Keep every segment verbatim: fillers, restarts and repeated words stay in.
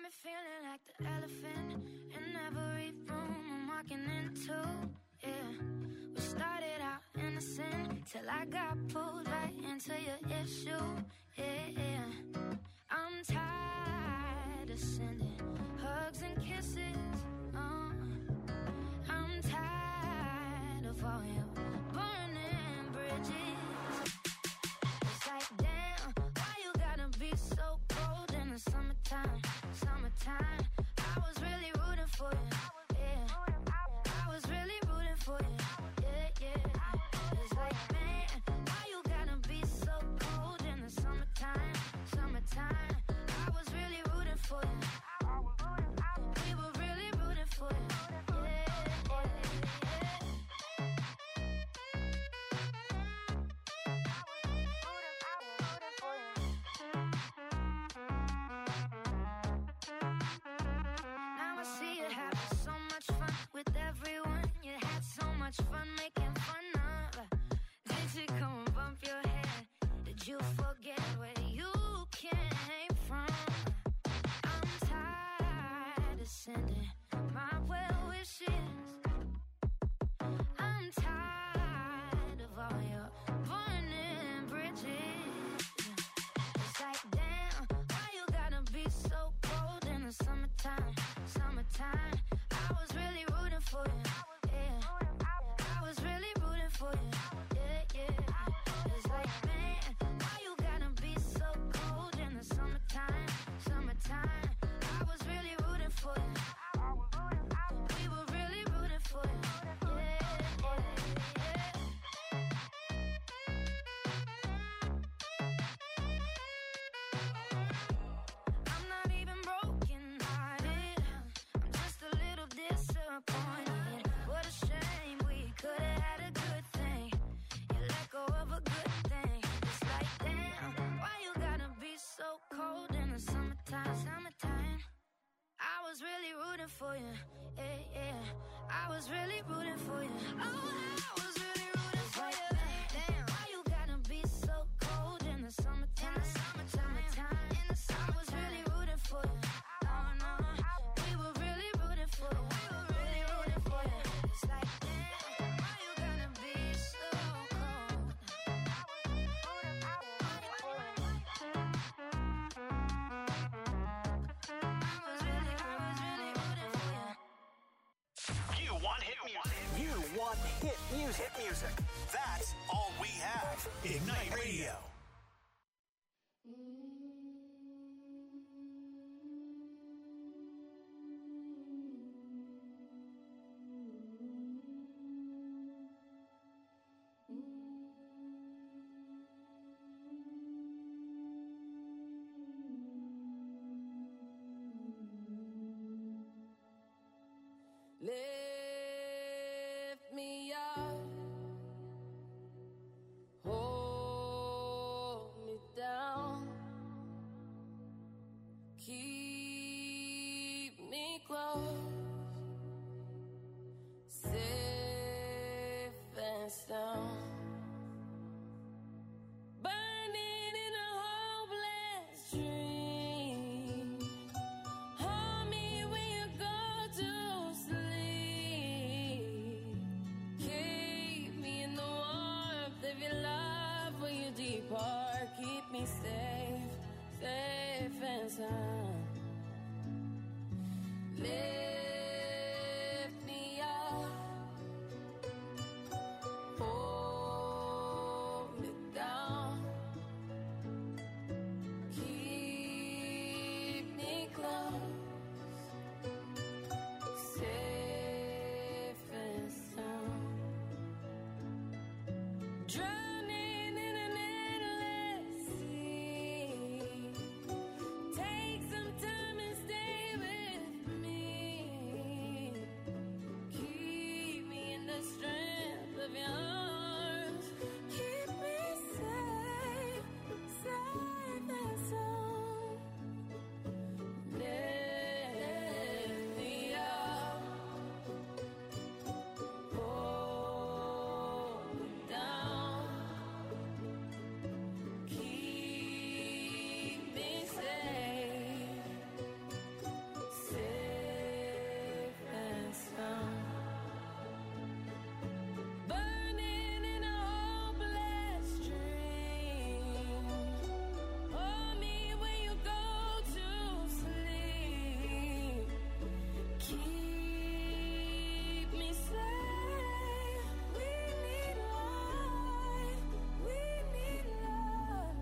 me feeling like the elephant in every room I'm walking into, yeah. We started out innocent till I got pulled right into your issue, yeah, yeah. I'm tired of sending hugs and kisses, uh. I'm tired of all your burning bridges. It's like, damn, why you gotta be so cold in the summertime, summertime. I was really rooting for you, yeah. I was really rooting for you, yeah, yeah. It's like, man, why you gotta be so cold in the summertime, summertime. I was really rooting for you. We were really rooting for you, yeah, yeah, yeah. Now I see you having so much fun with everyone. You had so much fun making fun of. Did you come and bump your head? Did you forget where you came from? I'm tired of sending my well wishes. I'm tired of all your burning bridges. It's like, damn, why you gotta be so cold in the summertime, summertime. I was really rooting for you, yeah. I was really rooting for you, yeah, yeah. It's like, man, why you gotta be so cold in the summertime, summertime. I was really rooting for you. We were really rooting for you, yeah, yeah, yeah. I'm not even broken hearted. I'm just a little disappointed. What a shame, we could have had a good thing. You let go of a good thing. It's like, damn, why you gotta be so cold in the summertime, summertime. I was really rooting for you, yeah, yeah. I was really rooting for you. Oh, I was really rooting for you. Damn, why you gotta be so cold in the summertime, summertime. In the summer, I was really rooting for you. No, no, we were really rooting for you. We were really rooting for you. It's like, damn, why you gotta be so cold? I was really, I was really rooting for you. You want hit music. You want hit music. Hit music. That's all we have. Ignite Radio. Lift me up, hold me down, keep me close, safe and sound. Burning in a hopeless dream. Hold me when you go to sleep. Keep me in the warmth of your love when you depart. Keep me safe, safe and sound. Lift me up, hold me down, keep me close, safe and sound. Drowning in an endless sea. Keep me safe. We need light. We need love.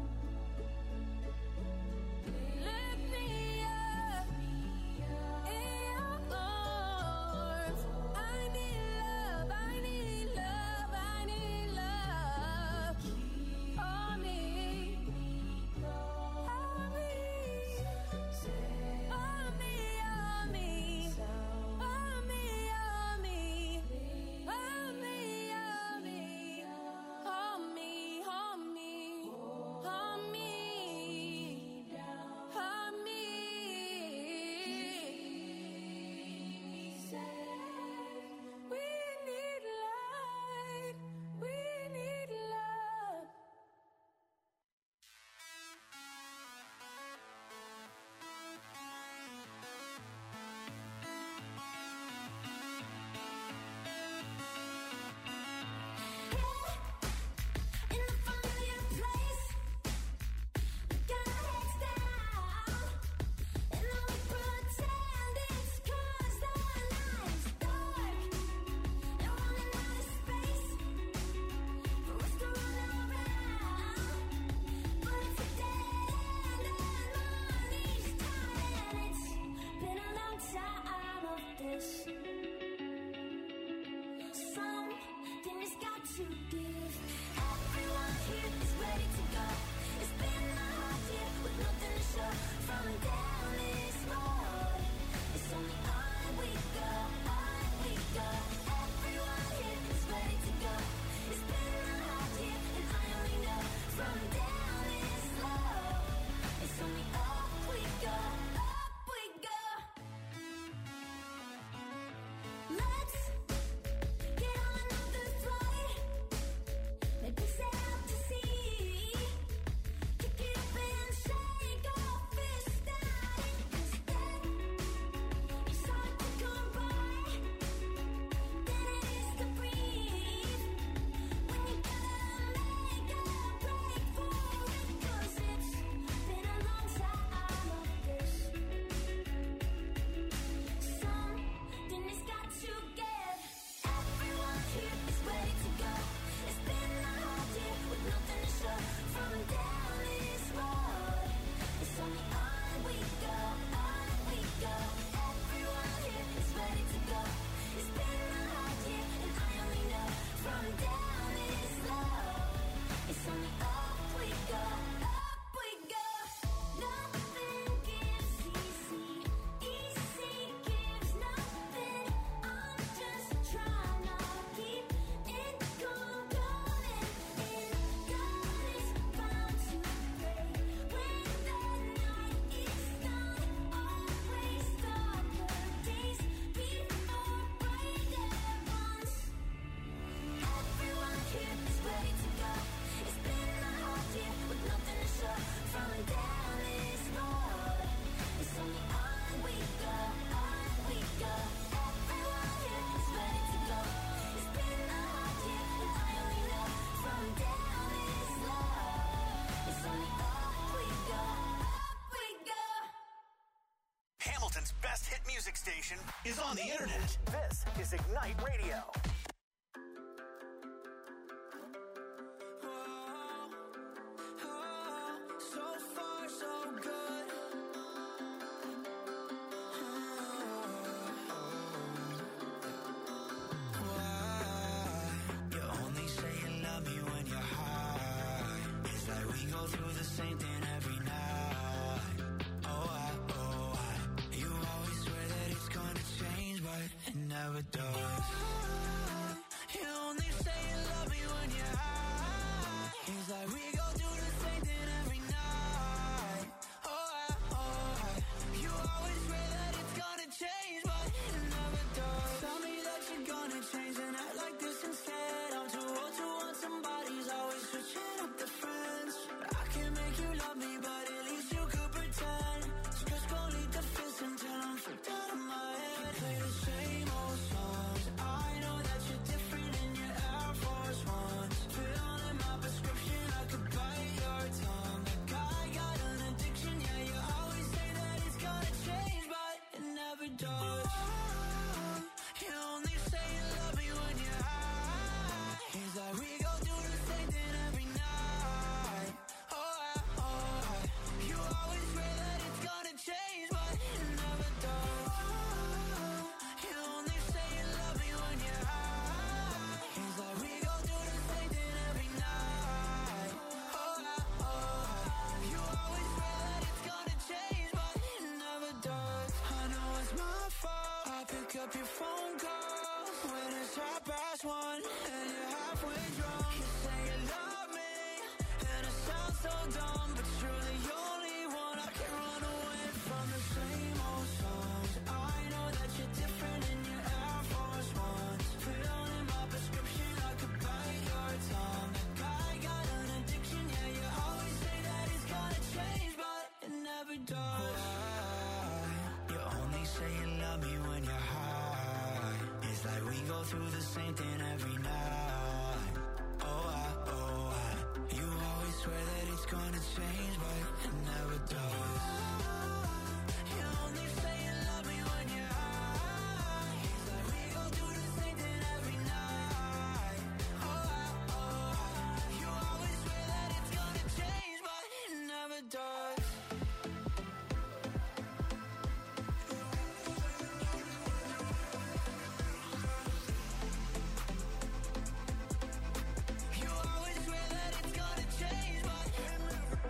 Lift me up in your arms. I need love. I need love. I need love. On me. On me. On me. On me. On me. On me. On me. On me. On me. On me. On me. On me. We need light. We need love. In a familiar place, we got our heads down, and all we pretend is 'cause the night's dark, and running out of space for us to run around. But it's a dead end, and money's tight, and it's been a long time of this. Something has got to give. Everyone here is ready to go. It's been a hard year with nothing to show. From down this road, it's only on we go, on we go. Everyone here is ready to go. It's been a hard year and I only know. From down this road, it's only up we go, up we go. Let's get on another flight. Maybe sail out to sea. Kick it up and shake our fist at it. 'Cause that is hard to come by. Then it is to breathe. When you gotta make a break for it. 'Cause it's been a long time of this. Something has got to give. Everyone here is ready to go. It's been a hard year with nothing to show. From down this road, it's only on we go, on we go. Everyone here is ready to go. It's been a hard year and I only know. From down this road, it's only up we go, up we go. Nothing gives easy, easy gives nothing. I'm just trying to keep it going, going. In God is bound to break. When the night is done, always darker days before brighter ones. Everyone here is ready to go. It's been a hard year with nothing to show. From down this road, it's only on we go, on we go. Everyone here is ready to go. It's been a hard year and I only know. From down this road, it's only up we go, up we go. Hamilton's best hit music station is on the internet. This is Ignite Radio. So far, so good. Why? You only say you love me when you're high. It's like we go through the same thing every night. Oh, I, oh, I. You always swear that it's gonna change, but it never does. You only say you love me when you're high. It's like we go through the same thing every night. Oh, I, oh, I. You always swear that it's gonna change, but it never does. Tell me that you're gonna change and act like this instead. I'm too old to want somebody's always switching up the friends. I can make you love me, but at least you could pretend. Stress gon' lead to fist until I'm freaked out of my head. Play the same old songs I up your phone call when it's half past one and you're halfway drunk. You say you love me and it sounds so dumb, but you're the only one I can run away from. The same old songs. I know that you're different in your Air Force Ones. Fill in my prescription, I could bite your tongue. Like I got an addiction, yeah, you always say that it's gonna change, but it never does. Why? You only say you love me when you're high. It's like we go through the same thing every night. Oh, I, oh, I. You always swear that it's gonna change, but it never does. You only say you love me when you're high. It's like we go through the same thing every night. Oh, I, oh, I. You always swear that it's gonna change, but it never does. You always swear that it's gonna change, but it never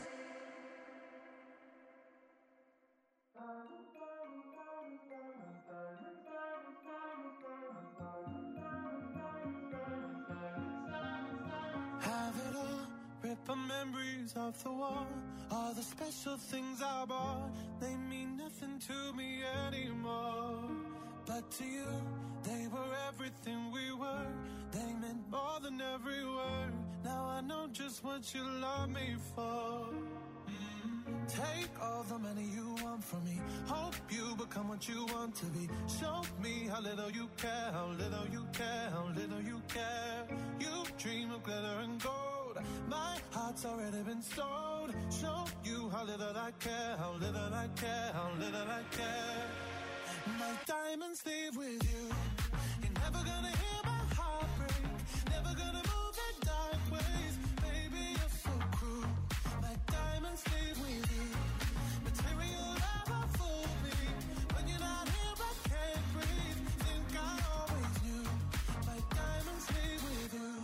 Have it all, rip our memories off the wall. All the special things I bought, they mean nothing to me anymore. But to you, they were everything we were. They meant more than every word. Now I know just what you love me for. Mm. Take all the money you want from me. Hope you become what you want to be. Show me how little you care, how little you care, how little you care. You dream of glitter and gold. My heart's already been sold. Show you how little I care, how little I care, how little I care. My diamonds leave with you. You're never gonna hear my heart break. Never gonna move in dark ways. Baby, you're so cruel. My diamonds leave with you. Material never fooled me. When you're not here, I can't breathe. Think I always knew. My diamonds leave with you.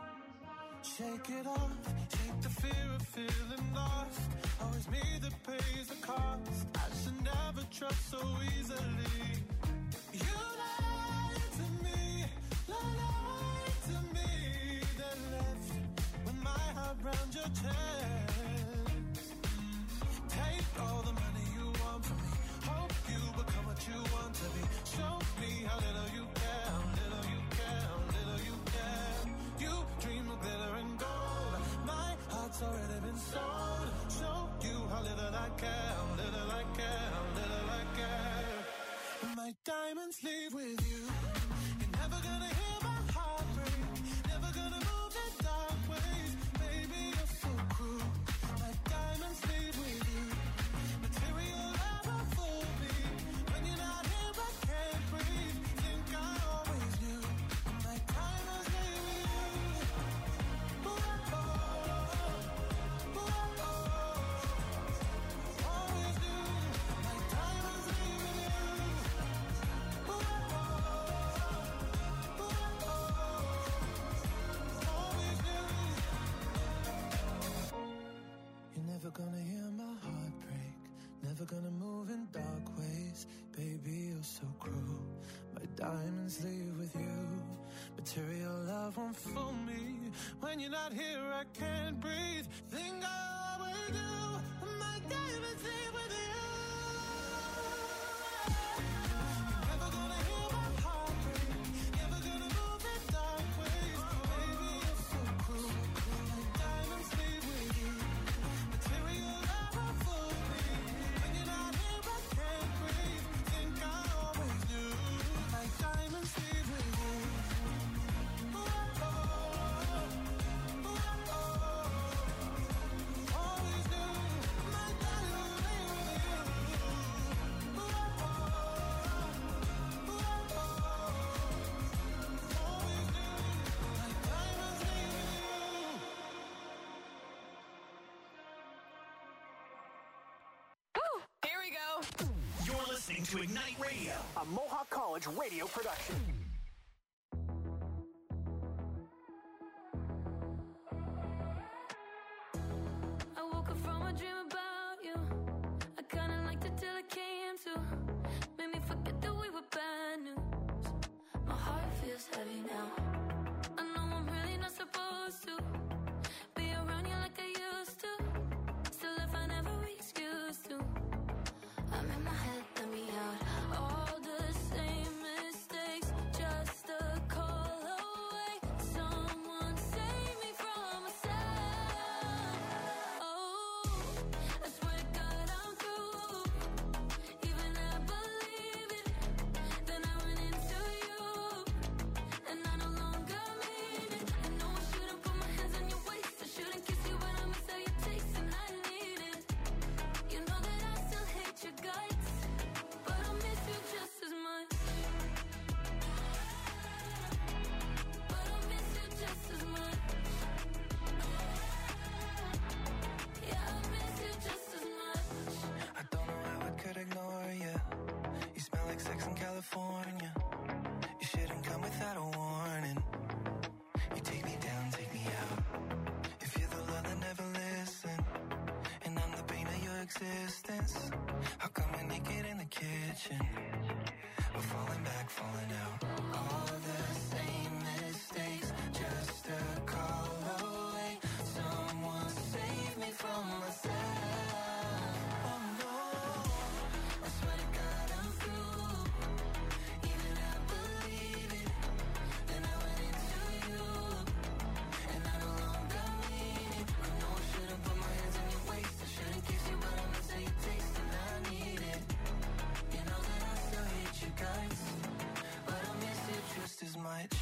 Shake it off. Shake the fear of feeling lost. Always me that pays the cost. I should never trust so easily. You lied to me, lied to me. Then left with my heart round your chest. Take all the money you want from me. Hope you become what you want to be. Show me how little you care, how little you care, how little you care. You dream of glitter and gold. My heart's already been sold. Show you how little I care, how little I care, how little I care. My diamonds leave with you. You're never gonna hear my heart break. Never gonna move in dark ways. Baby, you're so cruel. My diamonds leave with you. Material never fooled me. When you're not here, I can't breathe. Think I always knew. My diamonds leave with you. Ooh, oh, ooh, oh, always knew. My diamonds leave with you. Ooh, oh, ooh, oh, always knew. You're never gonna hear my heart break. Never gonna move in dark ways. Baby, you're so cruel. My diamonds leave with you. Material love won't fool me. When you're not here, I can't breathe. Think I always do. My diamonds leave with you. You're never gonna hear my heart break. Never gonna move in dark ways. Baby, you're so cruel. My diamonds leave with you. Material love won't fool me. When you're not here, I can't breathe. Think I always knew. My diamonds leave with you. Ooh, oh, ooh, oh, always knew. My diamonds leave with you. Ooh, oh, ooh, oh, always knew. My diamonds leave with you. Here we go. You're listening to Ignite Radio, a Mohawk College radio production. I woke up from a dream about you. I kinda liked it till it came to. Made me forget that we were bad news. heavy now. I know I'm really not supposed to be around you like I used to. Still, if I never excuse to, I'm in my head, let me out. All the same mistakes, just a call away. Someone save me from myself. Oh, I swear to God I'm through. Even I believe it. Then I went into you, and I no longer mean it. I know I shouldn't put my hands on your waist. I shouldn't kiss you, but I miss how you taste, and I need it. You know that I still hate your guts, but I miss you just as much. But I miss you just as much. Yeah, I miss you just as much. I don't know how I could ignore you. You smell like sex in California. You shouldn't come without a warning. You take me down, take me out. If you're the love that never listened, and I'm the pain of your existence, how come we're naked in the kitchen? We're falling back, falling out. All the same mistakes, just a call away. Someone save me from myself. Oh no, I swear to God I'm through. Even I believe it. Then I went into you, and I no longer mean it. I know I shouldn't put my hands on your waist. I shouldn't kiss you, but I miss how you taste, and I need it. You know that I still hate you guys, but I miss you just as much.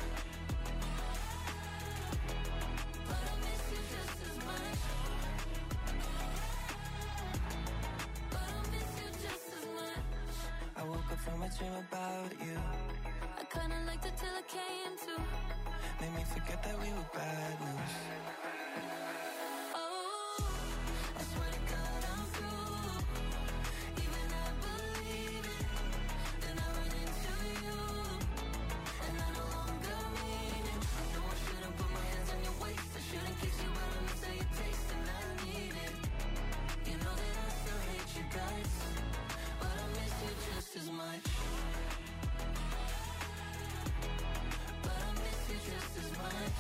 But I miss you just as much. But I miss you just as much. I woke up from a dream about you. I kinda liked it till I came to. Made me forget that we were bad news. Oh, I swear to God I'm through. Even I believe it. Then I went into you, and I no longer mean it. I know I shouldn't put my hands on your waist. I shouldn't kiss you, but I miss how you taste, and I need it. You know that I still hate you guys, but I miss you just as much. But I miss you just as much.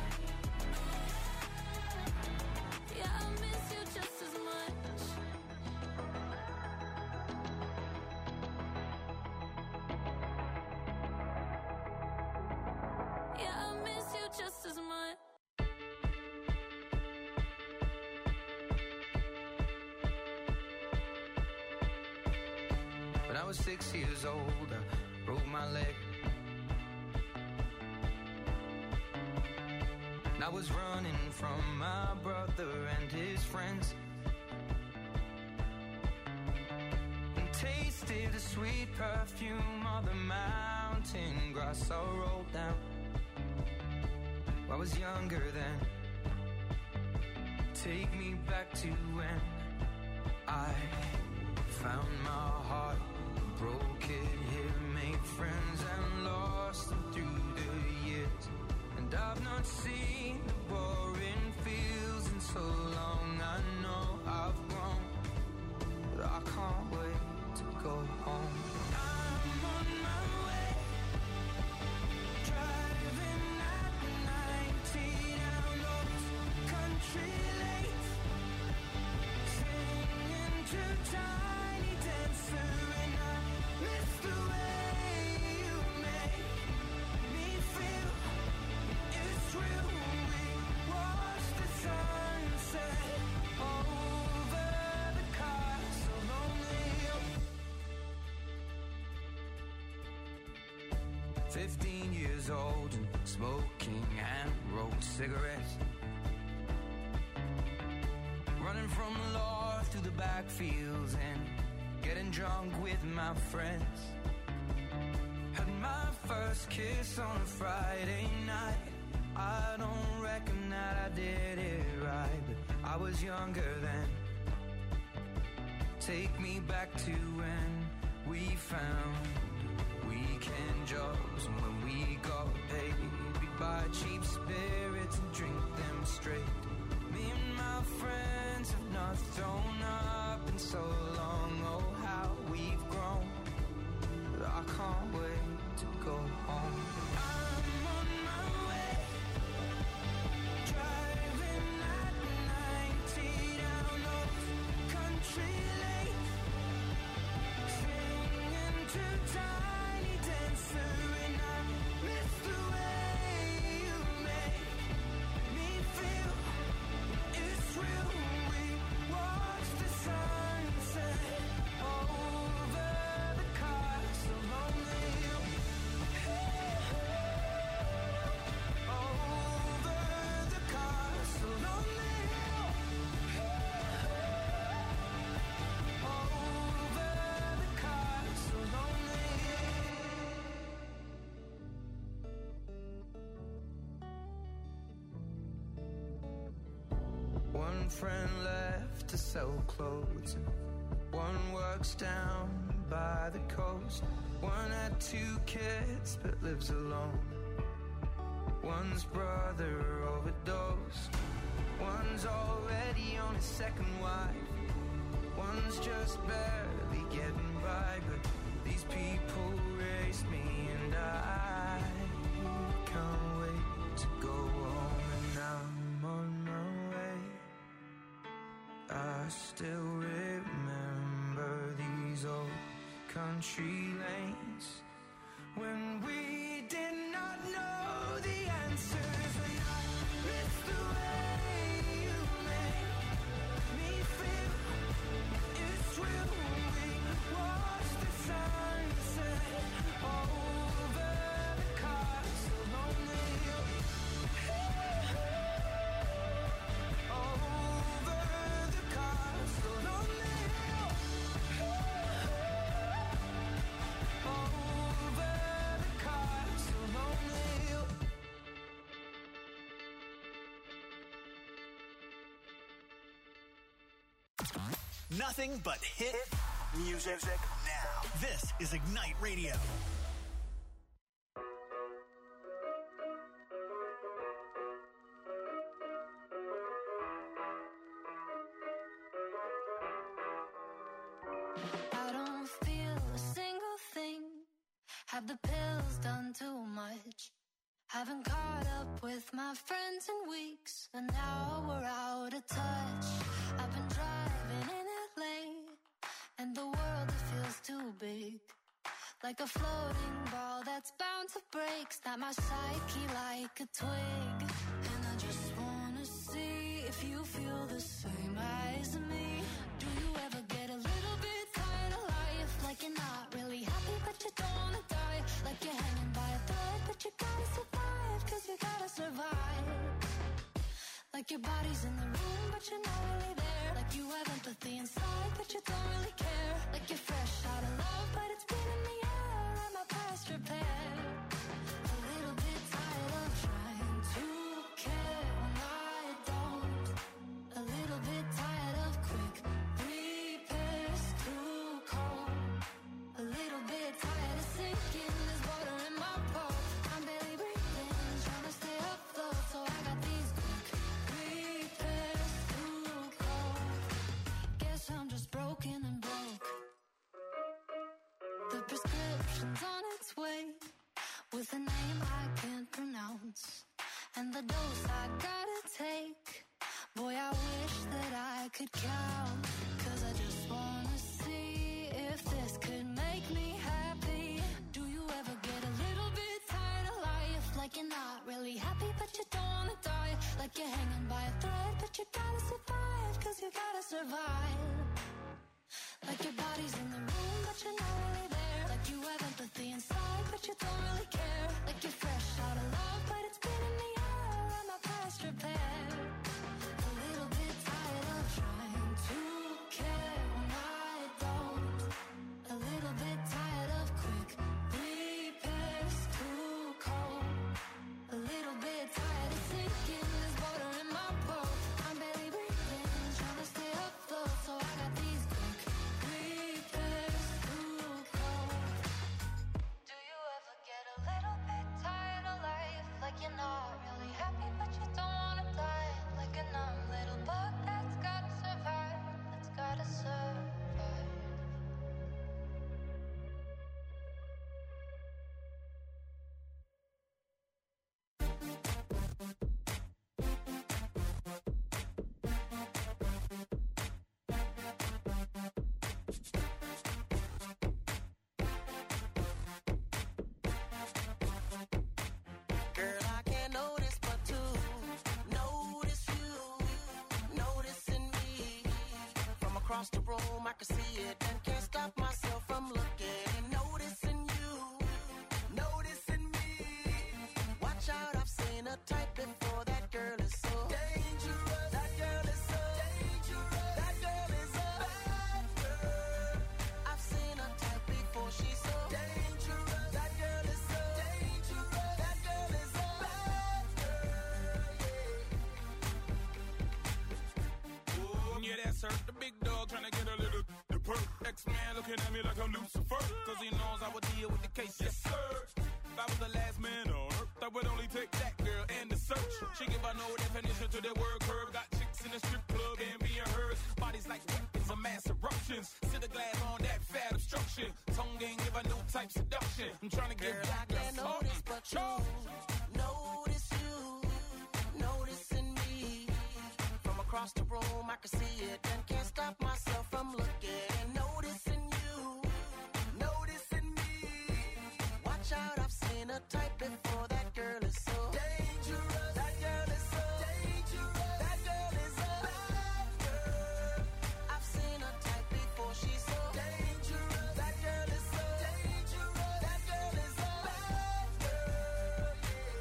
Yeah, I miss you just as much. Yeah, I miss you just as much. When I was six years old, I broke my leg. And I was running from my brother and his friends, and tasted the sweet perfume of the mountain grass I rolled down. I was younger then. Take me back to when I found my heart, broke it here, made friends and lost them through the years. And I've not seen the boring fields in so long. I know I've grown, but I can't wait to go home. I'm on my way, driving at ninety down those country lanes, singing to Tiny Dancer, and I miss the way you make me feel. It's real. We watch the sunset over the castle lonely. Fifteen years old and smoking and rolled cigarettes, running from the law through the backfields and getting drunk with my friends. Had my first kiss on a Friday night. I don't reckon that I did it right, but I was younger then. Take me back to when we found weekend jobs, and when we got paid, we'd buy cheap spirits and drink them straight. Me and my friends have not thrown up in so long. Oh, how we've grown, but I can't wait to go home. I tiny dancer, and I miss the way you make me feel. It's real. We watch the sunset over the castle on the hill. Over the castle on the hill. Over the castle on the hill. One friend left to sell clothes, and one works down by the coast. One had two kids but lives alone. One's brother overdosed. One's already on his second wife. One's just barely getting by. But these people raised me, and I can't wait to go home. And I'm on my way. I still remember these old country lanes when we did not know the answers. And I miss the way you make me feel. It's real. We watch the sunset over the castle on the hill. Over the castle on the hill. Over the castle on the hill. Nothing but hit music now. This is Ignite Radio. I don't feel a single thing. Have the pills done too much? Haven't caught up with my friends in weeks, and now we're out of touch. I've been driving in L A, and the world, it feels too big. Like a floating ball that's bound to break. Snap my psyche like a twig. And I just wanna see if you feel the same as me. Do you ever get a little bit tired of life? Like you're not really happy but you don't wanna die. Like you're hanging by a thread but you gotta survive, cause you gotta survive. Like your body's in the room but you're not really there. Like you have empathy inside but you don't really care. Like you're fresh out of love but it's been in the air. I'm a past repair. A little bit tired of trying to care when I don't. A little bit tired of quick repairs, too cold. A little bit tired of sinking, there's water in my boat. I'm barely breathing, trying to stay afloat. So I got these quick repairs, too cold. Guess I'm just broken and broke. The prescription's on its way, with a name I can't pronounce, and the dose I gotta take. Boy, I wish that I could count, cause I just wanna see if this could make me happy. Do you ever get a little bit tired of life? Like you're not really happy but you don't wanna die. Like you're hanging by a thread but you gotta survive, cause you gotta survive. Like your body's in the room but you're not really there. Like you have empathy inside but you don't really care. Like you're fresh out of love but it's been in the air. I'm a past repair. A little bit tired of trying to care when I don't. A little bit tired of quick repairs, too cold. A little bit tired of sinking, there's water in my boat. I'm barely breathing, trying to stay afloat. So I got these quick repairs, too cold. Do you ever get a little bit tired of life? Like you're not really happy but you don't wanna die. Girl, I can't notice but to notice you, noticing me. From across the room, I can see it and can't stop myself from looking. Noticing you, noticing me. Watch out, I've seen a type before. That girl is so dangerous. That girl is so dangerous. That girl is a bad girl. I've seen a type before. She's so dangerous. That girl is so dangerous. That girl is a bad girl. Yeah, yeah that's her. The big dog trying to get a little the perk. X-Man looking at me like I'm Lucifer. Cause he knows I would deal with the case. Yes, sir. If I was the last man on earth, I would only take that girl and the search. She give her no definition to the word curve. Got chicks in the strip club and being hers. Bodies like weapons of mass eruptions. Sit a glass on that fat obstruction. Tongue gang give a new type seduction. I'm trying to give Girl, back I can't the notice but you. Notice you, noticing me. From across the room, I can see it and can't stop myself from looking. Noticing you, noticing me. Watch out, I've seen a type before. That girl is so dangerous. That girl is so dangerous. That girl is a bad girl. I've seen a type before. She's so dangerous. That girl is so dangerous. That girl is a bad girl.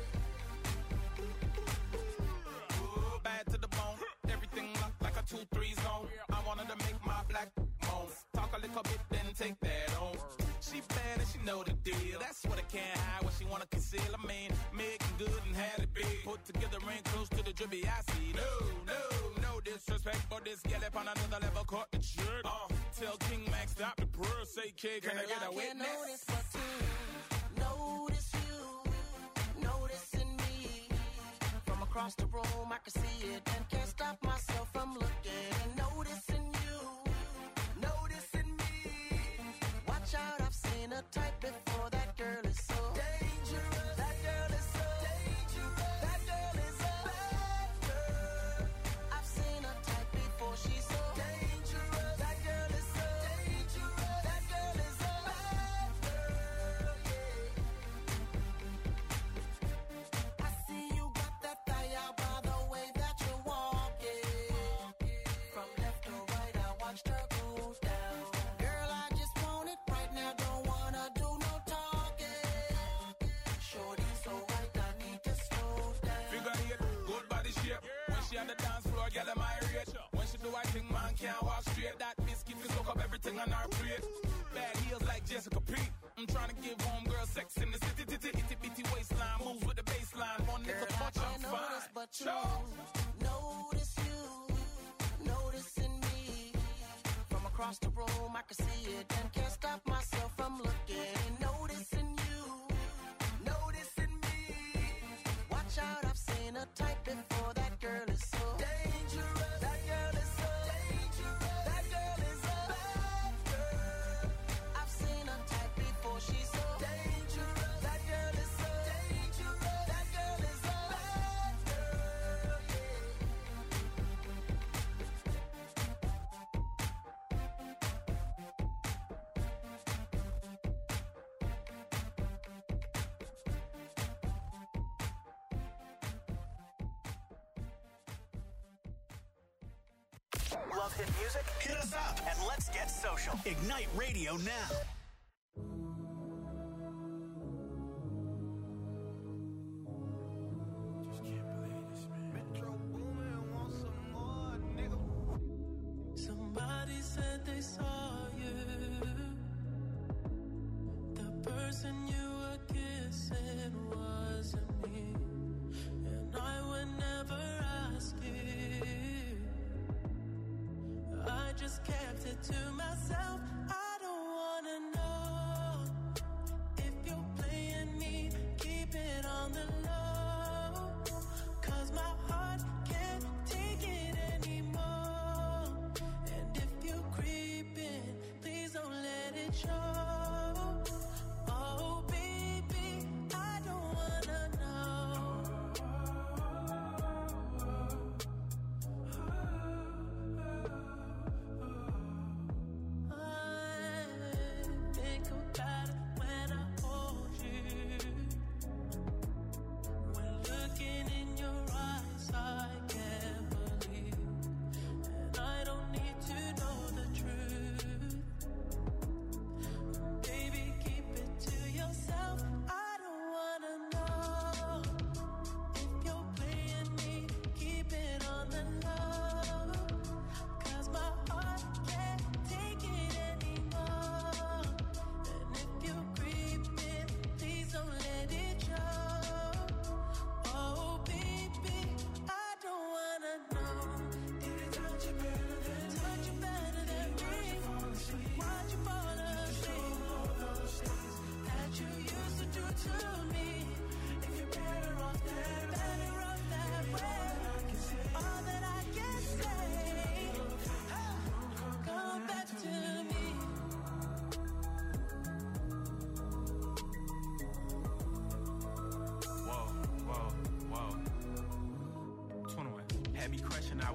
Ooh, bad to the bone. Everything locked like a two three zone. I wanted to make my black moan. Talk a little bit, then take that on. She bad and she know the deal. That's what I can't hide, what she wanna conceal. I mean, making good and had it big. Put together ain't close to the drippy I see. No, no, no disrespect, but this gal up on another level caught the trick. Uh, tell King Max stop the purr. Say, kid, can Girl, I get a I can't witness? notice but to notice you, noticing me. From across the room, I can see it and can't stop myself from looking. Noticing you, noticing me. Watch out, I've seen a type before. That girl is so dangerous. That girl is so dangerous. That girl is a bad girl. I've seen a type before. She's so dangerous. That girl is so dangerous. That girl is a bad girl. Yeah. I see you got that fire by the way that you're walking. From left to right, I watched her go down. Girl, I just want it right now. Don't wanna do no talking. Shorty so right, I need to slow down. Figure eight, good body shape. When she on the dance floor, get my rate. When she do I think man can't walk straight. That biscuit will soak up everything on her plate. Bad heels like Jessica Pete. I'm trying to give homegirl sex in the city, titty, itty bitty waistline. Moves with the baseline. One Girl, little I touch, I'm can't notice fine. but you. Notice you, noticing me. From across the room, I can see it and can't stop myself from looking. Noticing you, noticing me. Watch out, I've seen a type before. That girl is so dangerous. That girl is so dangerous. That girl is a bad girl. I've seen a type before. She's so dangerous. That girl is so dangerous. That girl is a bad girl. Love hit music? Hit us up and let's get social. Ignite Radio now. Just can't believe this, man. Metro Boomin want some more, nigga. Somebody said they saw you. The person you were kissing wasn't me. And I would never ask you. I just kept it to myself. I don't wanna know if you're playing me. Keep it on the low. Cause my heart can't take it anymore. And if you're creeping, please don't let it show. Oh baby, I don't wanna know. I think about it when I hold you.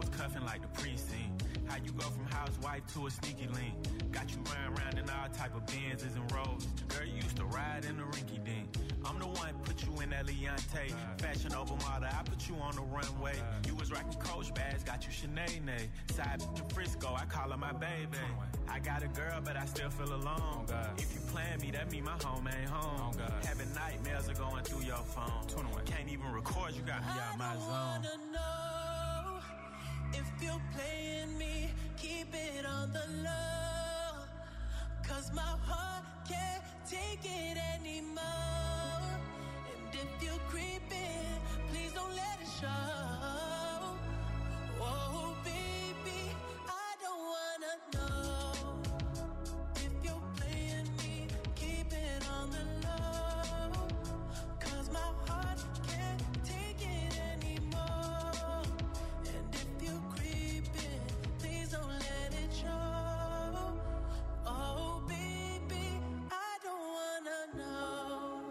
was cuffing like the precinct. How you go from housewife to a sneaky link. Got you riding around in all type of Benzes and Rolls. Girl, you used to ride in the rinky dink. I'm the one put you in that Leontay. Fashion over model, I put you on the runway. You was rocking Coach bags, got you Sinead. Side in Frisco, I call her my baby. I got a girl, but I still feel alone. If you plan me, that mean my home ain't home. Having nightmares are going through your phone. Can't even record, you got me out my zone. I wanna know if you're playing me, keep it on the low. Cause my heart can't take it anymore. And if you're creeping, please don't let it show. Oh, baby, I don't wanna know if you're playing me, keep it on the low. Cause my heart can't take it anymore. And if you're creeping, please don't let it show. Oh, baby, I don't wanna know.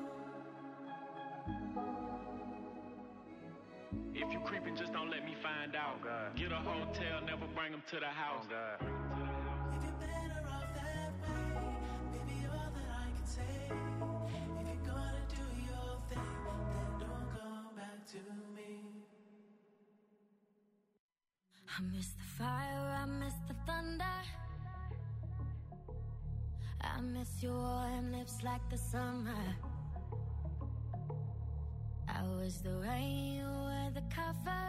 If you creeping, just don't let me find out. Get a hotel, never bring them to the house. If you're better off that way, baby, all that I can say. If you're gonna do your thing, then don't come back to me. I miss the fire, I miss the thunder. I miss your warm lips like the summer. I was the rain, you were the cover.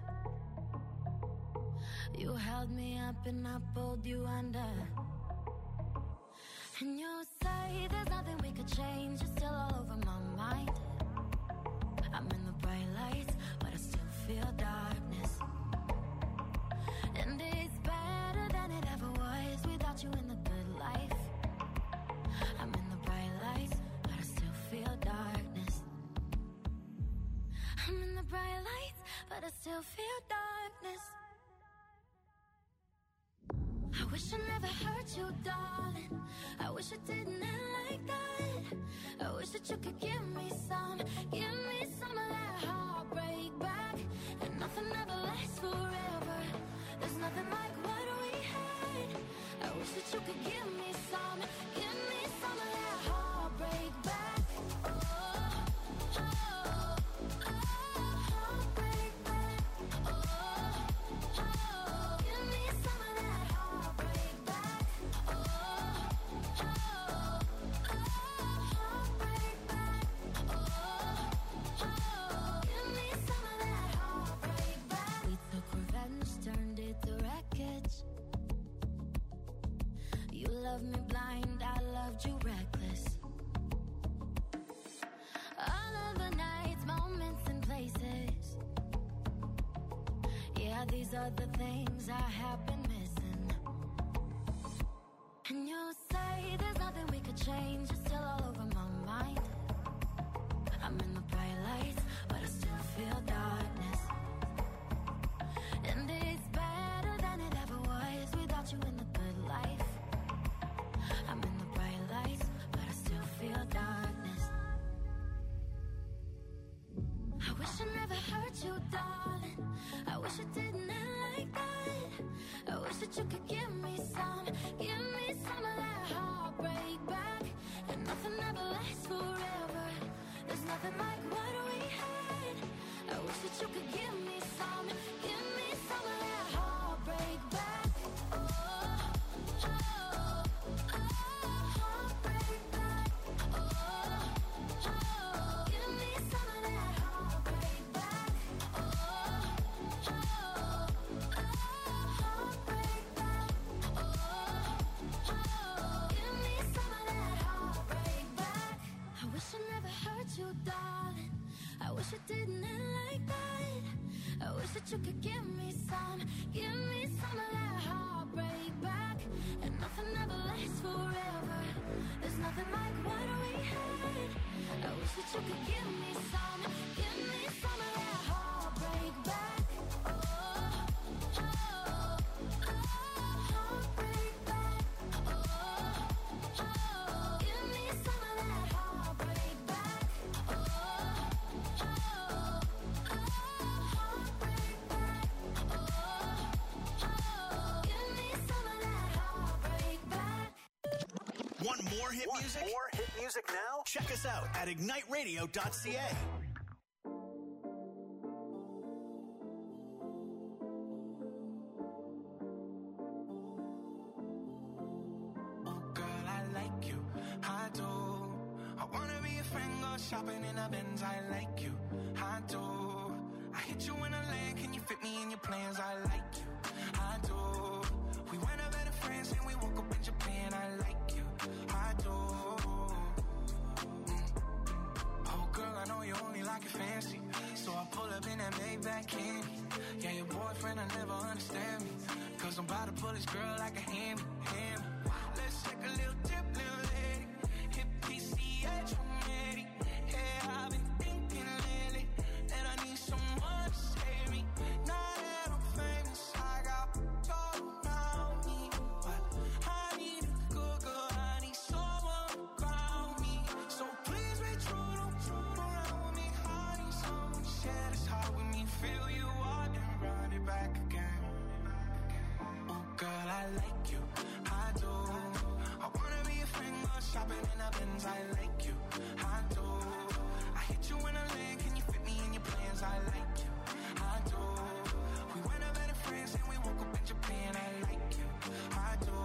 You held me up and I pulled you under. And you say there's nothing we could change. You're still all over my mind. I'm in the bright lights, but I still feel darkness. And it's better than it ever was without you in the good life. I'm in the bright lights, but I still feel darkness. I'm in the bright lights, but I still feel darkness. I wish I never hurt you, darling. I wish I didn't end like that. I wish that you could give me some, give me some of that heartbreak back. And nothing ever lasts forever. There's nothing like what we had. I wish that you could give me some, give me some of that heartbreak back. Oh, oh, oh, heartbreak back. Oh, oh, give me some of that heartbreak back. Oh, oh, oh, heartbreak back. Oh, oh, give me some of that heartbreak back. We took revenge, turned it to wreckage. You loved me blind, I loved you reckless. All of the nights, moments and places. Yeah, these are the things I have been missing. And you say there's nothing we could change. You're still all over my mind. I'm in the bright lights, but I still feel darkness. And it's better than it ever was without you in the good life. I'm in the bright lights, but I still feel darkness. I wish I never hurt you, darling. I wish it didn't end like that. I wish that you could give me some, give me some of that heartbreak back. And nothing ever lasts forever. There's nothing like what we had. I wish that you could give me some, give me some of that heartbreak back. Oh, oh, oh, heartbreak back. Oh, oh, give me some of that heartbreak back. Oh, oh, oh, heartbreak back. Oh, oh, give me some of that heartbreak back. I wish I never hurt you, darling. I wish it didn't end like that. I wish that you could give me some, give me some of that heartbreak back. And nothing ever lasts forever. There's nothing like what we had. I wish that you could give me some, give me some of that heartbreak back. Oh, oh, oh, heartbreak back. Oh, oh, give me some of that heartbreak back. Oh, oh, oh, heartbreak back. Oh, Want more hit Want music? more hit music now? Check us out at ignite radio dot c a. Shopping in a Benz, I like you, I do. I hit you in a land, can you fit me in your plans? I like you, I do. We went out better friends and we woke up in Japan. I like you, I do. Mm. Oh girl, I know you only like it fancy, so I pull up in that Maybach candy. Yeah, your boyfriend will never understand me, cause I'm about to pull this girl like a hand, hand. Let's take a little dip, little lady. Hit P C H, I'm ready. Yeah, I've been thinking lately that I need someone to save me. Now that I'm famous, I got all around me, but I need a good girl, I need someone to ground me. So please be true, don't joke around with me. I need someone to share this heart with me. Feel you out and run it back again. Oh girl, I like you, I do. I wanna be a friend, go shopping in a Benz. I like you, I do. Hit you in a land, can you fit me in your plans? I like you, I do. We went out better friends and we woke up in Japan. I like you, I do,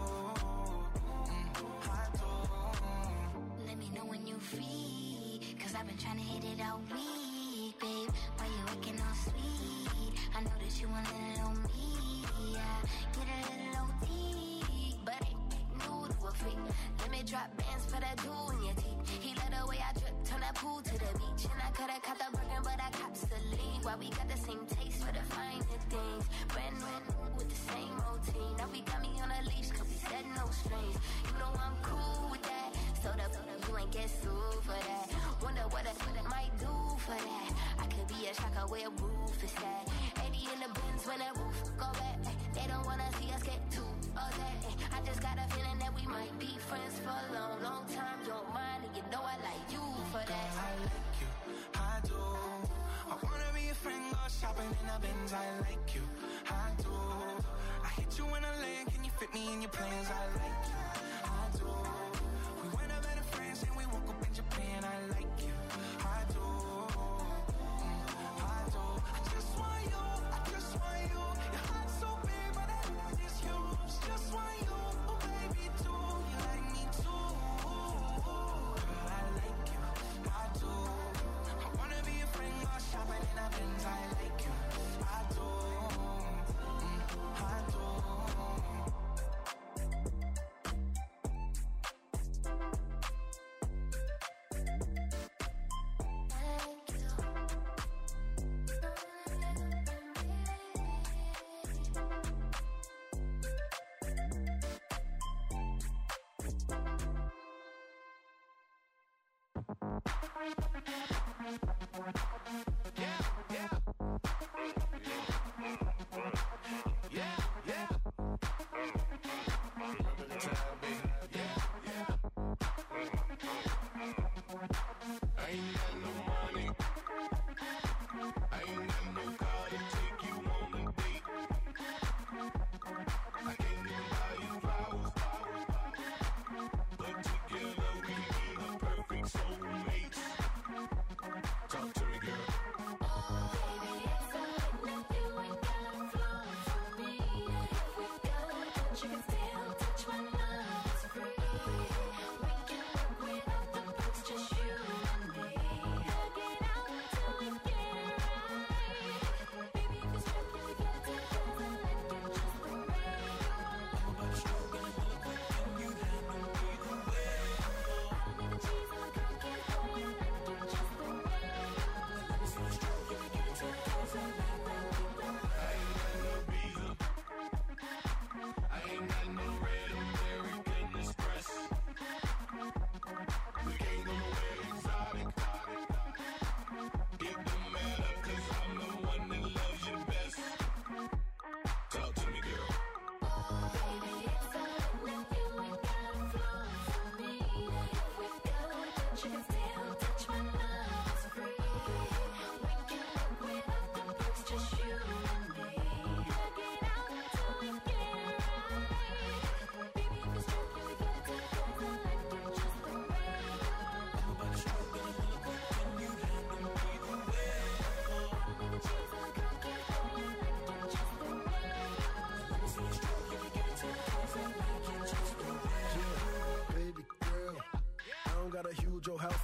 mm, I do. Let me know when you free, cause I've been trying to hit it all week, babe. Why you acting all sweet? I know that you want a little me, yeah. Get a little O T, but ain't new to a freak. Let me drop bands for that jewel in your teeth. He let the way I drip, turn that pool to the beach. And I could've caught the Birkin, but I cops the lead. Why we got the same taste for the finer things. Brand new with the same routine. Now we got me on a leash, cause we said no strings. You know I'm cool with that. So the you ain't get sued for that. Wonder what I, what I might do for that. I could be a shocker where a roof is at. eighty in the Benz when the roof go back. They don't wanna see us get too upset. I just got a feeling that we might be friends for a long, long time. Don't mind, and you know I like you for that. Girl, I like you, I do. I wanna be a friend, go shopping in a Benz. I like you, I do. I hit you in a land, can you fit me in your plans? I like you, I do. We went out better friends and we woke up in Japan. I like you, I do, mm, I do. I just want you, I just want you. Your heart's so big, but that love is huge. Just want you, oh baby, too. You like me too. Girl, I like you, I do. I wanna be a friend, go shopping in a Benz. I like you, I do, mm, I do.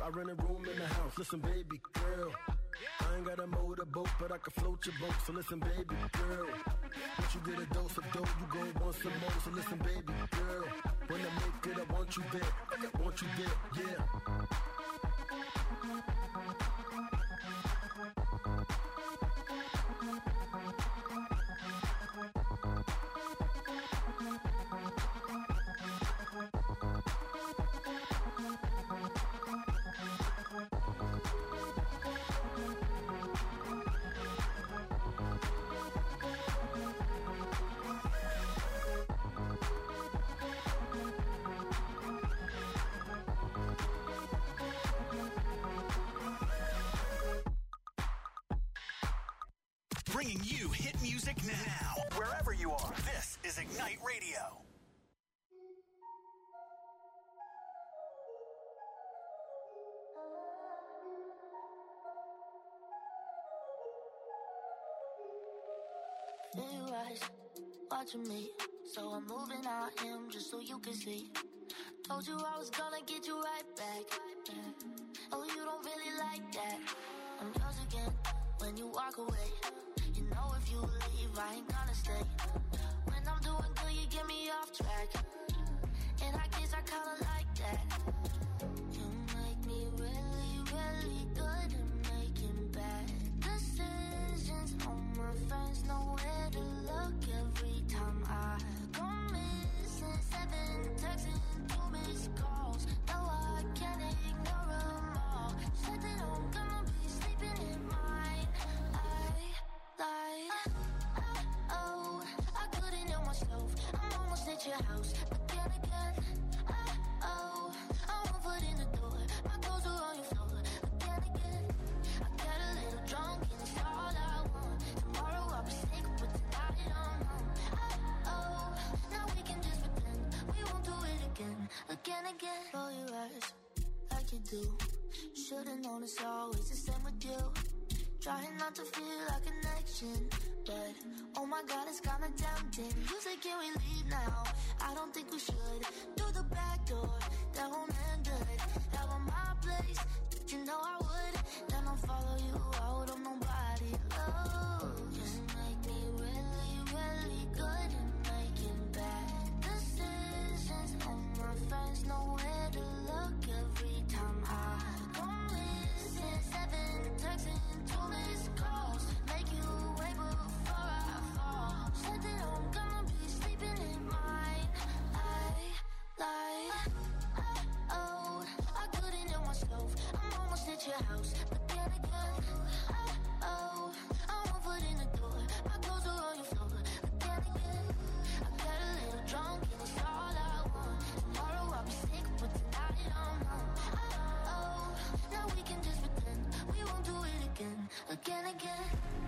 I rent a room in the house. Listen, baby girl, I ain't got a motorboat, but I can float your boat. So listen, baby girl, once you get a dose of dope, you gon' want some more. So listen, baby girl, when I make it, I want you there. I want you there, yeah. Bringing you hit music now, wherever you are. This is Ignite Radio. Blue eyes watching me, so I'm moving out him just so you can see. Told you I was gonna get you right back. Oh, you don't really like that. I'm yours again when you walk away. You know if you leave, I ain't gonna stay. When I'm doing good, you get me off track. And I guess I kinda like that. You make me really, really good at making bad decisions. All my friends know where to look every time I go missing. Seven texts and two missed calls. No, I can't ignore them all. Said that I'm gonna be sleeping in mine. Like, oh, I couldn't help myself. I'm almost at your house, but then again, oh, I won't put in the door. My clothes are on your floor, but then again, I got a little drunk and it's all I want. Tomorrow I'll be sick, but tonight I'm home. Oh, now we can just pretend we won't do it again, again, again. Roll your eyes like you do. Should've known it's always the same with you. Trying not to feel a connection, but oh my god, it's kinda tempting. You say, can we leave now? I don't think we should. Through the back door, that won't end good. Out on my place, you know I would. Then I'll follow you out of nobody. Oh, you make me really, really good at making bad decisions. All my friends know where to look every time I go missing. Seven texts and two missed calls. Make you wait before I fall. Said that I'm gonna be sleeping in mine. I like, oh, I couldn't help myself. I'm almost at your house, but then again, oh, I won't put in the door. My clothes are on your floor, but then again, I got a little drunk and it's all I want. Tomorrow I'll be sick, but tonight I'm home. Oh, now we can just pretend we won't do it again, again, again.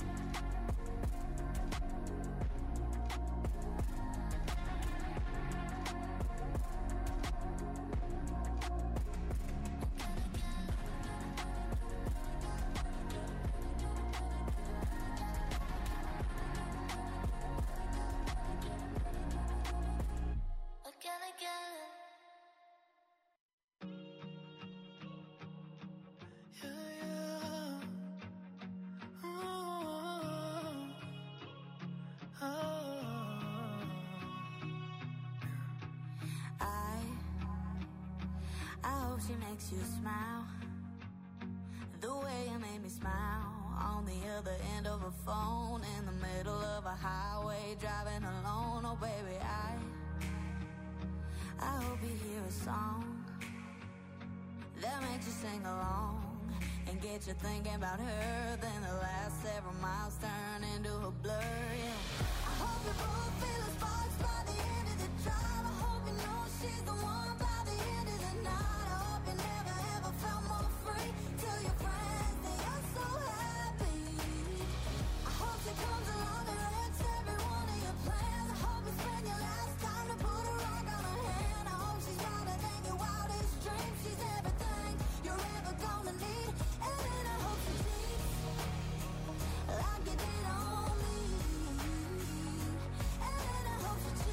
Again, again. Yeah, yeah. Oh, oh. I, I hope she makes you smile. The way you made me smile. On the other end of a phone, in the middle of a highway, driving alone. Oh baby, I, I hope you hear a song that makes you sing along and get you thinking about her. Then the last several miles turn into a blur. Yeah. I hope you both feel the sparks by the end of the drive. I hope you know she's the one by the end of the night. I hope you never ever felt more free. Tell your friends that you're so happy. I hope she comes along and wrecks every one of your plans. I hope you spend your last time to put a rock on her hand. I hope she's brighter than your wildest dreams. She's everything you're ever gonna need. And then I hope she cheats like you did on me. And then I hope she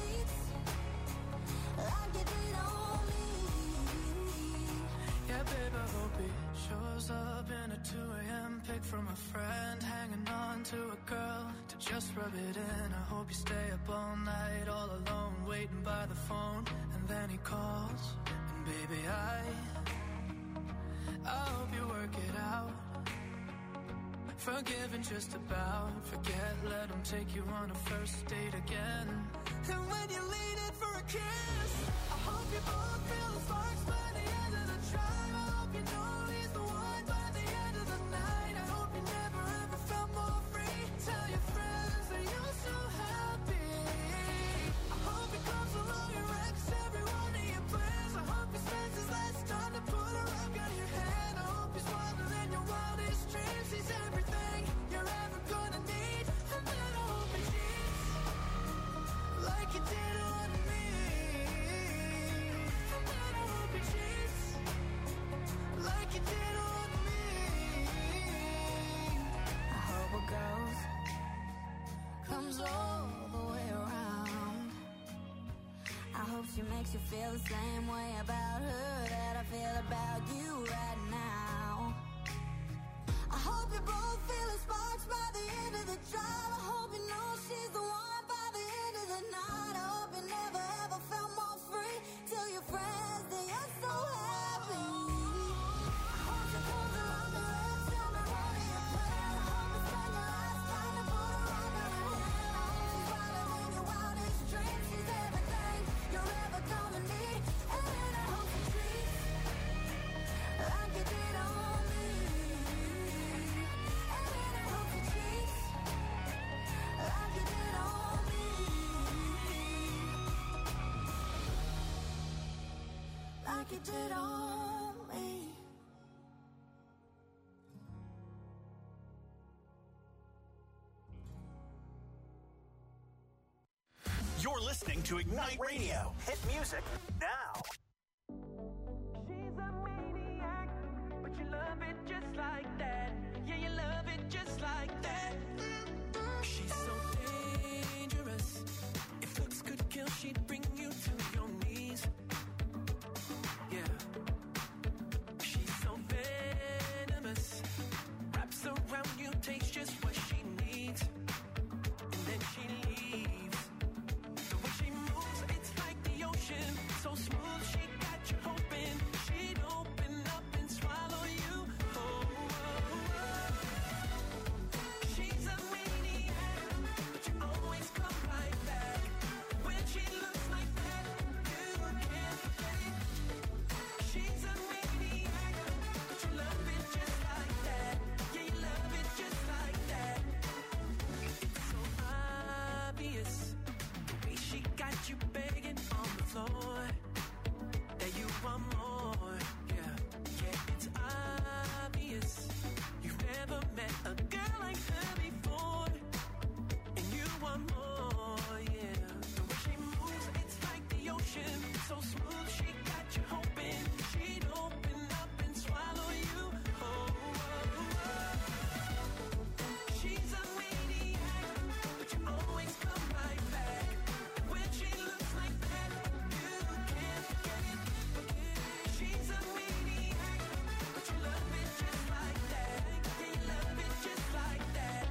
hope he shows up in a two a.m. pic from a friend, hanging on to a girl to just rub it in. I hope you stay up all night, all alone, waiting by the phone, and then he calls, and baby, I, I hope you work it out. Forgiven just about, forget, let him take you on a first date again. And when you lean in for a kiss, I hope you both feel the sparks by the end of the drive. I hope you know he's the one by the end of the night. I hope you never ever felt more free. Tell your friends that you're so happy. I hope he comes along and wrecks every one of your plans. I hope he spends his last time to put a rock on your hand. I hope he's wilder than your wildest dreams. He's everything you're ever gonna need. And then I hope he cheats like you did on me. And then I hope he cheats like you did on me. I hope it goes, comes all the way around. I hope she makes you feel the same way about her that I feel about you right now. I hope you both feel the sparks by the end of the drive. I hope you know she's the one by the end of the night. I hope you never ever felt more free. Tell your friends that you're so happy. I hope she comes along and lets every one of your plans. I hope you spend your last time to put a rock on your hand. I hope she's wilder than your wildest dreams. She's everything you're ever gonna need. And I hope she treats like you did on me. And I hope she treats like you did on me. Like you did on me. You're listening to Ignite Radio. Hit music now. She's a maniac, but you love it just like that. Yeah, you love it just like that. She's so dangerous. If looks could kill, she'd bring you to your knees. Yeah. She's so venomous. Wraps around you, takes just what she needs. And then she leaves. The way she moves, it's like the ocean. So smooth, she got you hoping she'd open up and swallow you. Oh, oh, oh. She's a maniac, but you always come right back. When she looks like that, you can't forget it. She's a maniac, but you love it just like that. Yeah, you love it just like that. It's so obvious, the way she got you begging on the floor, that you want more. Yeah, yeah, it's obvious. You've never met a girl like her before, and you want more. Yeah, the way she moves, it's like the ocean. So smooth, she got you hoping she'd open up and swallow you. Oh, oh, oh. She's a maniac, but you always come right back. When she looks like that, you can't forget it. She's a maniac, but you love it just like that. Yeah, you love it just like that.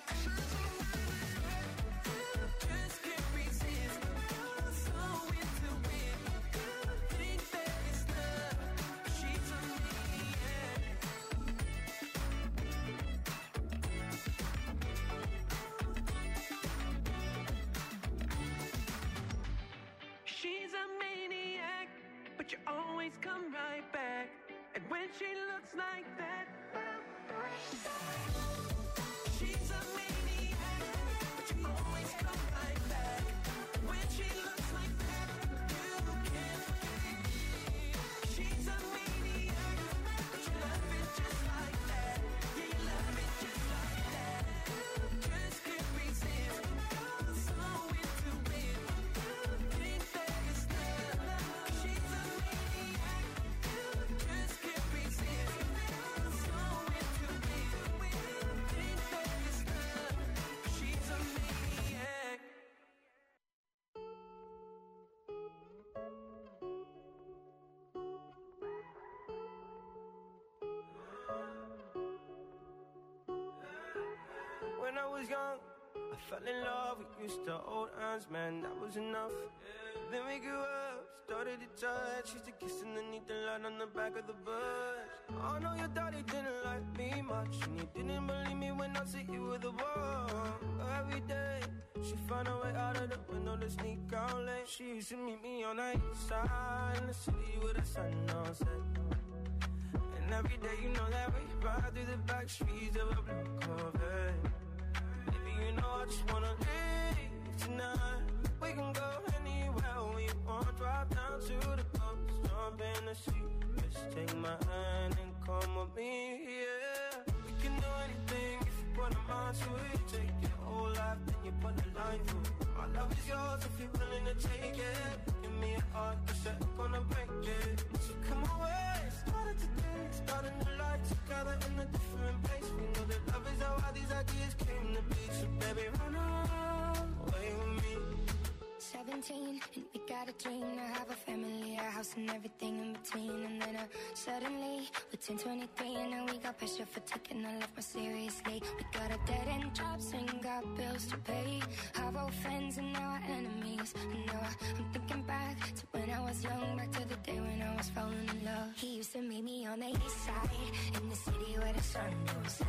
Just can't resist. You're so into it. Think that it's love. She's a maniac. She's a maniac, but you always come right back. And when she looks like that, she's a maniac, but you always come right back. When she looks like that, you can't forget it. She's a maniac, but you love it just like that. Yeah, you love it just like that. Just can't resist. You're so into it. Think that it's love. She's a maniac. Just can't resist. You're so into it. Think that it's love. She's a maniac. fell in love, we used to hold hands, man, that was enough. Then we grew up, started to touch, used to kiss underneath the light on the back of the bus. I know your daddy didn't like me much, and he didn't believe me when I said you were the one. Every day, she found a way out of the window to sneak out late. She used to meet me on the east side, in the city with the sun on set. And every day, you know that we ride through the back streets of a blue Corvette. Baby, you know I just wanna leave tonight. We can go anywhere we want, drive down to the coast, jump in the sea. Just take my hand and come with me, yeah. We can do anything if you put a mind to it. Take your whole life, then you put a line through it. My love is yours if you're willing to take it. Give me a heart, cause I'm gonna break it. So come away, started today, starting a life together in a different place. We know that love is how all these ideas came to be. So baby, run away with me. Seventeen, and we got a dream to have a family, a house and everything in between. And then uh, suddenly, we're ten twenty-three, and now we got pressure for taking our life more seriously. We got a dead end jobs and got bills to pay. Our old friends and now our enemies. And now I, I'm thinking back to when I was young, back to the day when I was falling in love. He used to meet me on the east side, in the city where the sun don't set.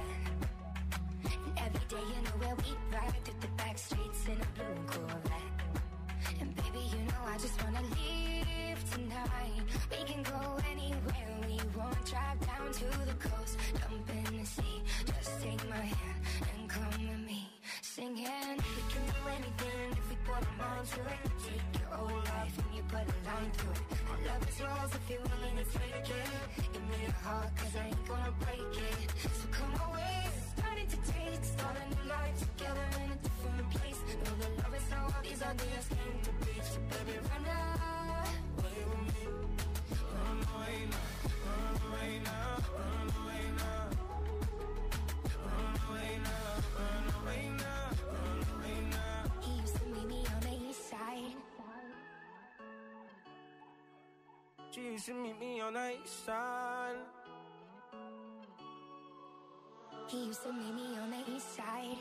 And every day, you know where we ride through the back streets in a blue Corvette. And baby, you know I just wanna leave tonight. We can go anywhere we want, drive down to the coast, jump in the sea. Just take my hand and come with me, singing. We can do anything if we put our mind to it. Take your whole life and you put a line through it. My love is yours if you're willing to take it. Give me a heart, cause I ain't gonna break it. So come away, starting to take, start a new life together in a different place. Know that love is how all these ideas came to be. So baby, run away with me. Run away now, run away now, run away now. Run away now, run away now, run away now. He used to meet me on the east side. She used to meet me on the east side. He used to meet me on the east side.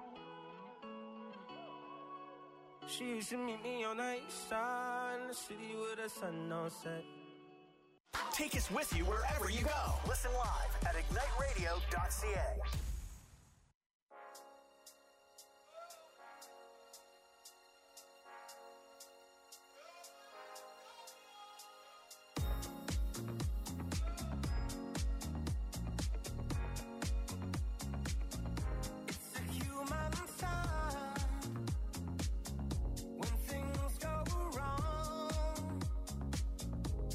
She used to meet me on the east side, in the city with the sun on set. Take us with you wherever you go. Listen live at ignite radio dot c a.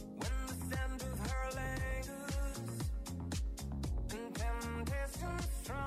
Strong.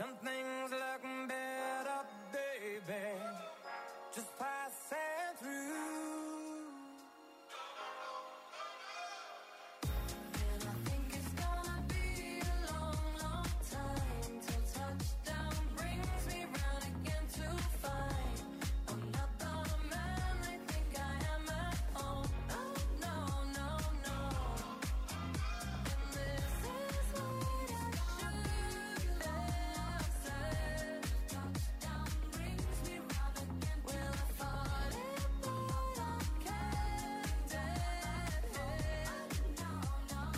Some things look better, baby, just passing through. And I think it's gonna be a long, long time till touchdown brings me round again to find I'm not the man I think I am at home. Oh, no, no, no. And this is what I should have said. Touchdown brings me round again. Well, I thought it, but I can't dead. No, no, no.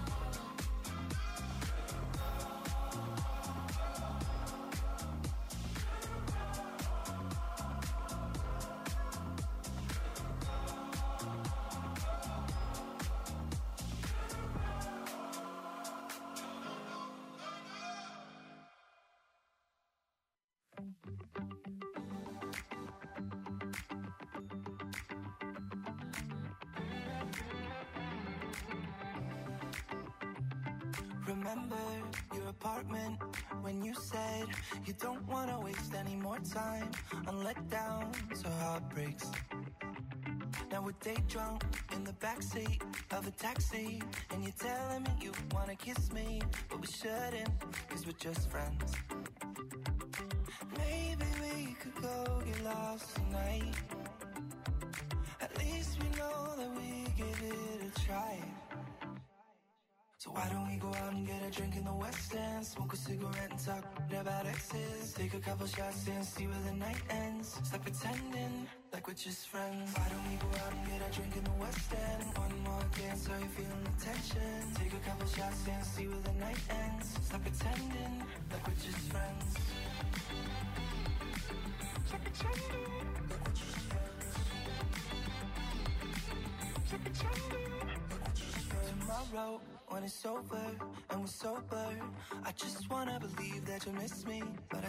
Remember your apartment when you said you don't want to waste any more time on letdowns or heartbreaks. Now we're day drunk in the backseat of a taxi, and you're telling me you want to kiss me, but we shouldn't, cause we're just friends. Maybe we could go get lost tonight. At least we know that we give it a try. So why don't we go out and get a drink in the West End, smoke a cigarette and talk about exes, take a couple shots and see where the night ends. Stop pretending like we're just friends. Why don't we go out and get a drink in the West End? One more dance, are you feeling the tension? Take a couple shots and see where the night ends. Stop pretending like we're just friends. Stop pretending like we're just friends. Stop pretending like we're just friends. Tomorrow, when it's over and we're sober, I just wanna believe that you miss me, but I